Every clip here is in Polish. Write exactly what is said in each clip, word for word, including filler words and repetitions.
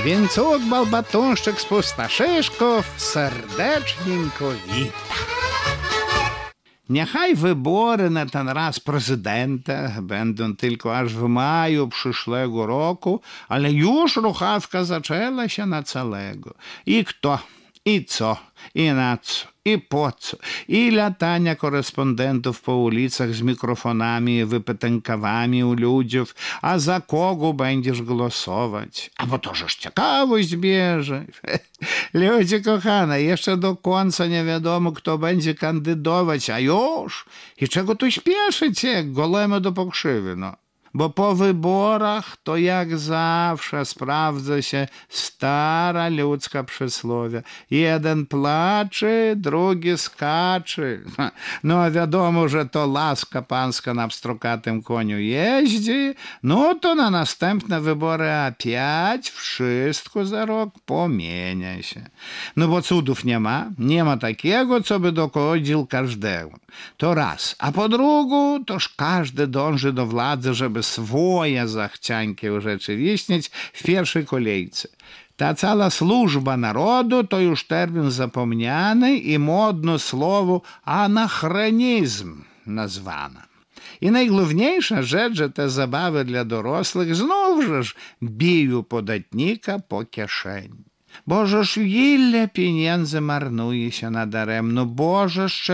Więc от Балбатонщик z Pustaszeszków serdecznienko wita. Niechaj wybory na ten raz prezydenta będą tylko aż w maju przyszłego roku, ale już ruchawka zaczęła się na całego. I kto, i co, i na co, i po co, i latania korespondentów po ulicach z mikrofonami i wypytankami u ludzi, a za kogo będziesz głosować? A bo to żeż ciekawość bierze. Ludzie kochane, jeszcze do końca nie wiadomo, kto będzie kandydować, a już? I czego tu śpieszycie, jak golemy do pokrzywy, no? Bo po wyborach to jak zawsze sprawdza się stara ludzka przysłowie. Jeden placzy, drugi skaczy. No a wiadomo, że to laska pańska na pstrokatym koniu jeździ, no to na następne wybory опять wszystko za rok pomienia się. No bo cudów nie ma, nie ma takiego, co by dokodził każdego. To raz. A po drugu, toż każdy dąży do władzy, żeby swoje zachcianki urzeczywistnić w pierwszej kolejce. Ta cała służba narodu to już termin zapomniany i modne słowo anachronizm nazwana. I najgłówniejsza rzecz, że te zabawy dla dorosłych znów biją podatnika po kieszeni. Bożeż ile pieniędzy marnuje się nadaremno, bożeż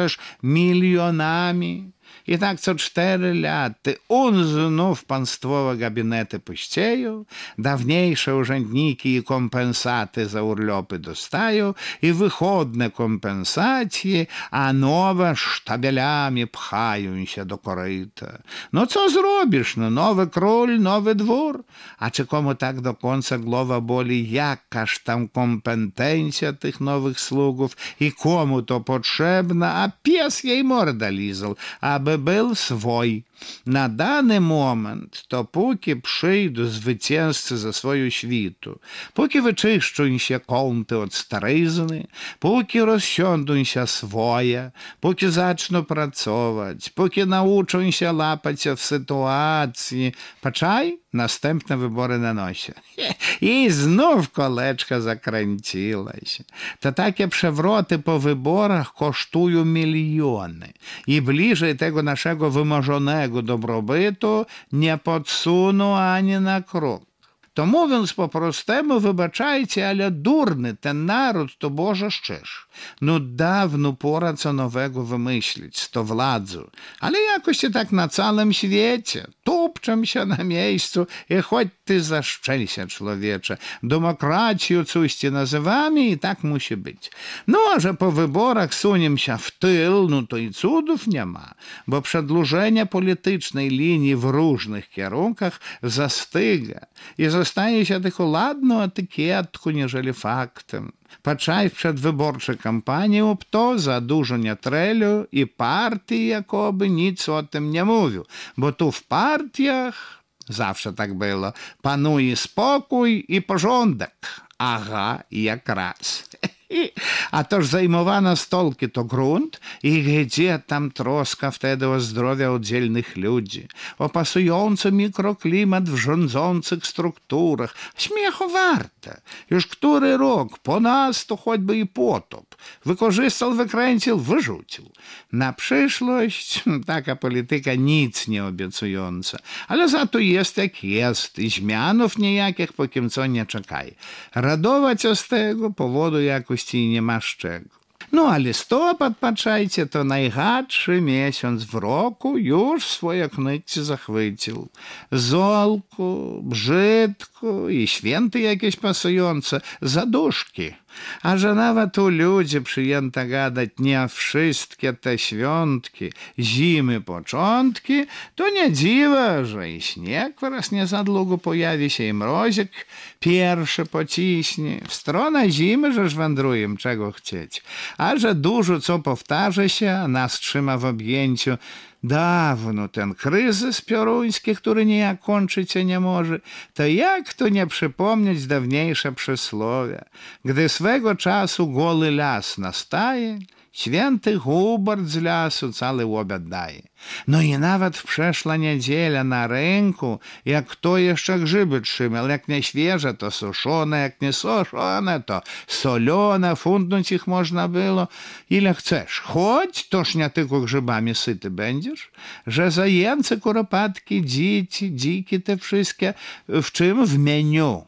milionami. I tak co cztery lata on znów państwowe gabinety puścieją, dawniejsze urzędniki i kompensaty za urlopy dostają i wychodne kompensacje, a nowe sztabelami pchają się do koryta. No co zrobisz? No nowy król, nowy dwór. A czy komu tak do końca głowa boli, jakaż tam kompetencja tych nowych sługów i komu to potrzebna, a pies jej morda lizał, aby był swój. Na dany moment, to póki przyjdą zwycięzcy ze swoją świtu, póki wyczyszczą się kąty od staryzny, póki rozsiądą się swoje, póki zaczną pracować, póki nauczą się łapać się w sytuacji, patrzaj, następne wybory na nosie. I znów koleczka zakręciła się. To takie przewroty po wyborach kosztują miliony i bliżej tego naszego wymarzonego dobrobytu nie podsuną ani na krok. To mówiąc po prostemu, wybaczajcie, ale durny ten naród to Boże szczerz. No dawno pora co nowego wymyślić z to władzą, ale jakoś się tak na całym świecie tupczem się na miejscu i choć ty zaszczelsia człowiecze, demokracją coś ci nazywamy i tak musi być. No a że po wyborach suniem się w tył, no to i cudów nie ma, bo przedłużenie politycznej linii w różnych kierunkach zastyga i zostaje się tylko ładną etykietką, nieżeli faktem. Patrzaj w przedwyborczej kampanii, to za dużo nie trelił i partii jakoby nic o tym nie mówił, bo tu w partiach, zawsze tak było, panuje spokój i porządek. Aha, jak raz. A toż zajmowana stolki to grunt i gdzie tam troska wtedy o zdrowie oddzielnych ludzi, o pasujący mikroklimat w rządzących strukturach. Śmiechu warte. Już który rok po nas to choćby i potop. Wykorzystał, wykręcił, wyrzucił. Na przyszłość taka polityka nic nie obiecująca, ale za to jest jak jest i zmianów niejakich póki co nie czekaj. Radować się z tego powodu jakoś nie masz czego. No a listopad, patrzajcie, to najchadszy miesiąc w roku już swoje knycie zachwycił. Zolku, brzydku i święty jakieś pasujące, zaduszki. A że nawet u ludzi przyjęto gadać nie wszystkie te świątki, zimy początki, to nie dziwa, że i śnieg wraz nie za długo pojawi się i mrozik pierwszy pociśnie. W stronę zimy żeż wędrujem, czego chcieć. A że dużo co powtarza się, a nas trzyma w objęciu dawno ten kryzys pioruński, który niejak kończyć się nie może, to jak tu nie przypomnieć dawniejsze przysłowie. Gdy swego czasu goły las nastaje Święty Hubert z lasu cały obiad daje. No i nawet w przeszła niedziela na rynku, jak kto jeszcze grzyby trzymał, jak nie świeże, to suszone, jak nie suszone, to solone, fundnąć ich można było ile chcesz. Chodź, toż nie tylko grzybami syty będziesz, że zajęce, kuropatki, dzieci, dziki te wszystkie, w czym w menu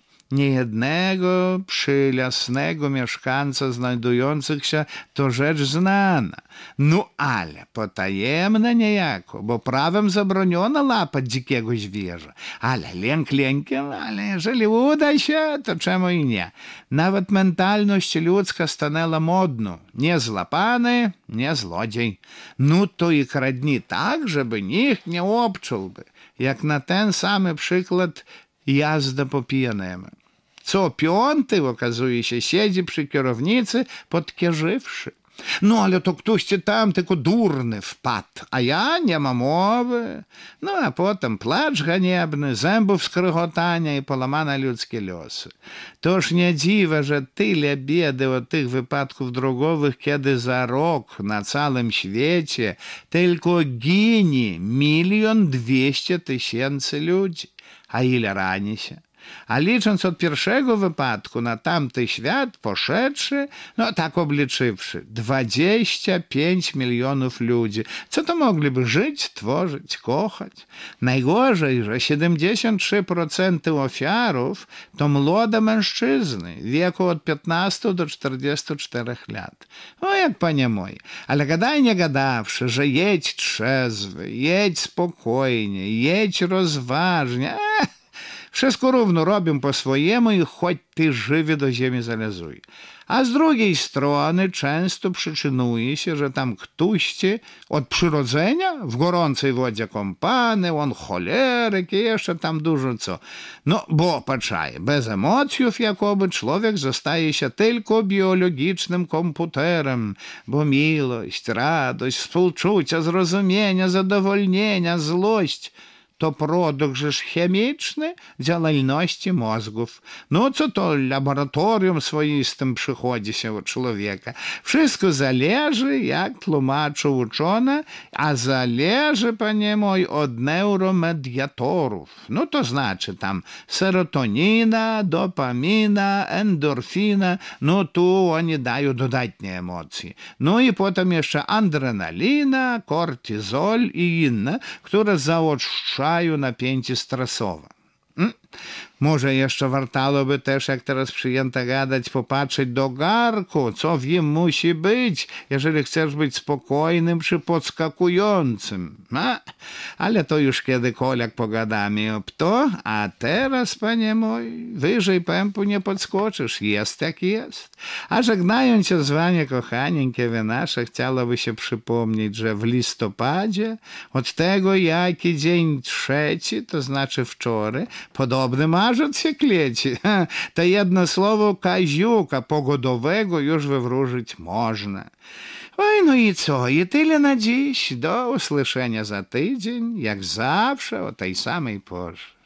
niejednego przylasnego mieszkańca znajdujących się to rzecz znana. No ale potajemne niejako, bo prawem zabroniono łapać dzikiego zwierza. Ale lęk lękiem, ale jeżeli uda się, to czemu i nie. Nawet mentalność ludzka stanęła modną. Nie złapany, nie złodziej. No to i kradni tak, żeby nikt nie obczułby. Jak na ten sam przykład jazda po pijanemu. Co piąty, okazuje się, siedzi przy kierownicy podkierzywszy. No ale to ktoś ci tam tylko durny wpadł, a ja nie mam mowy. No a potem placz haniebny, zębów skrychotania i połamane ludzkie losy. Toż nie dziwne, że tyle biedy od tych wypadków drogowych, kiedy za rok na całym świecie tylko ginie milion dwieście tysięcy ludzi. A ile rani się? A licząc od pierwszego wypadku na tamty świat poszedłszy, no tak obliczywszy, dwadzieścia pięć milionów ludzi. Co to mogliby żyć, tworzyć, kochać? Najgorzej, że siedemdziesiąt trzy procent ofiarów to młode mężczyzny w wieku od piętnastu do czterdziestu czterech lat. O jak panie moje, ale gadaj nie gadawszy, że jedź trzezwy, jedź spokojnie, jedź rozważnie. Ech, wszystko równo robią po swojemu i choć ty żywy do ziemi zalezuj. A z drugiej strony często przyczynuje się, że tam ktoś od przyrodzenia w gorącej wodzie kąpany, on choleryk i jeszcze tam dużo co. No bo patrzaj, bez emocjów jakoby człowiek zostaje się tylko biologicznym komputerem, bo miłość, radość, współczucia, zrozumienia, zadowolnienia, złość to produkt rzecz chemiczny działalności mózgów. No co to laboratorium swoistym przychodzi się u człowieka. Wszystko zależy, jak tłumaczy uczone, a zależy, panie mój, od neuromediatorów. No to znaczy tam serotonina, dopamina, endorfina, no tu oni dają dodatnie emocje. No i potem jeszcze adrenalina, kortyzol i inne, które zaostrzają napięcie stresowe. Hmm? Może jeszcze wartałoby też, jak teraz przyjęto gadać, popatrzeć do garku, co w nim musi być, jeżeli chcesz być spokojnym czy podskakującym. A? Ale to już kiedykolwiek pogadamy ob to, a teraz, panie mój, wyżej pępu nie podskoczysz, jest jak jest. A żegnając się z wami, kochanieńkie wy nasze, chciałoby się przypomnieć, że w listopadzie, od tego jaki dzień trzeci, to znaczy wczoraj, podobny marzec się kleci. To jedno słowo kaziuka pogodowego już wywróżyć można. Oj, no i co? I tyle na dziś. Do usłyszenia za tydzień, jak zawsze o tej samej porze.